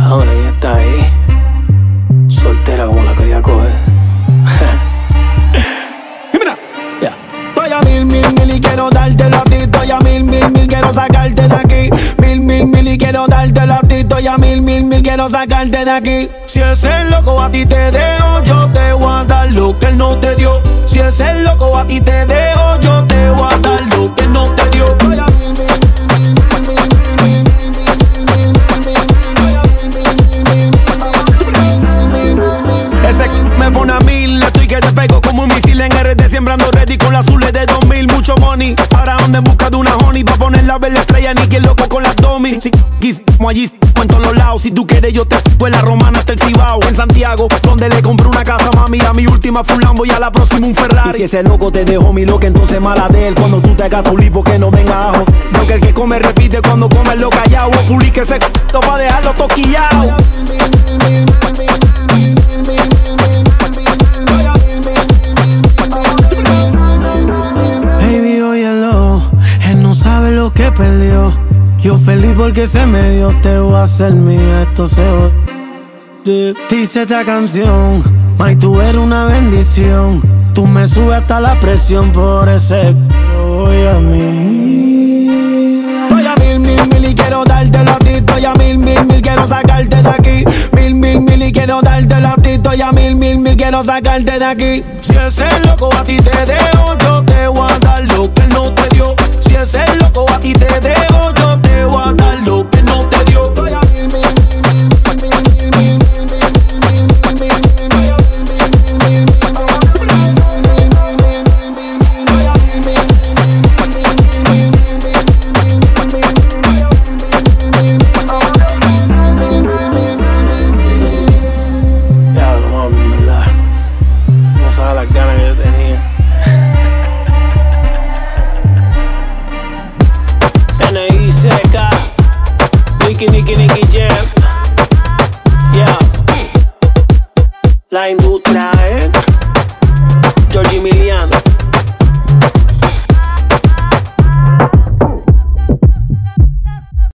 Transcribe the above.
Ahora ella está ahí, soltera como la quería coger. Y mira, yeah. Estoy a mil y quiero dártelo a ti. Estoy a mil, quiero sacarte de aquí. Mil y quiero dártelo a ti. Estoy a mil, quiero sacarte de aquí. Si ese loco a ti te dejo, yo te voy a dar lo que él no te dio. Si ese loco a ti te dejo, yo te voy a dar lo que él no te dio. Estoy a ese me pone a 1000, estoy que te pego como un misil en RD, sembrando ready con las azules de 2000. Mucho money, ahora ando en busca de una honey pa' ponerla a ver la estrella, ni quien loco con las domis. Como allí, en todos los lados. Si tú quieres yo te fue en la Romana hasta el Cibao. En Santiago, donde le compré una casa, mami. A mi última fue un Lambo y a la próxima un Ferrari. Y si ese loco te dejó mi loca, entonces mala de él. Cuando tú te hagas tu lipo que no venga ajo. Porque el que come repite cuando come lo callao. O publique ese c***o pa' dejarlo toquillao. Baby, óyelo, él no sabe lo que perdió. Yo feliz porque se me dio, te voy a hacer mía, esto se dice esta canción, May, tú eres una bendición. Tú me subes hasta la presión por ese voy a mí. Estoy a mil y quiero dártelo a ti. Estoy a mil, quiero sacarte de aquí. Mil y quiero dártelo a ti. Estoy a mil, quiero sacarte de aquí. Si ese loco a ti te dejo, yo te voy a dar lo que él no te dio. Si ese loco a ti te dejo, yo te voy a dar lo que él no te dio. Estoy a diablo, mami, en verdad. No sabes las ganas que yo tenía. N.I.C.K. Nicky Jam. Yeah. La industria.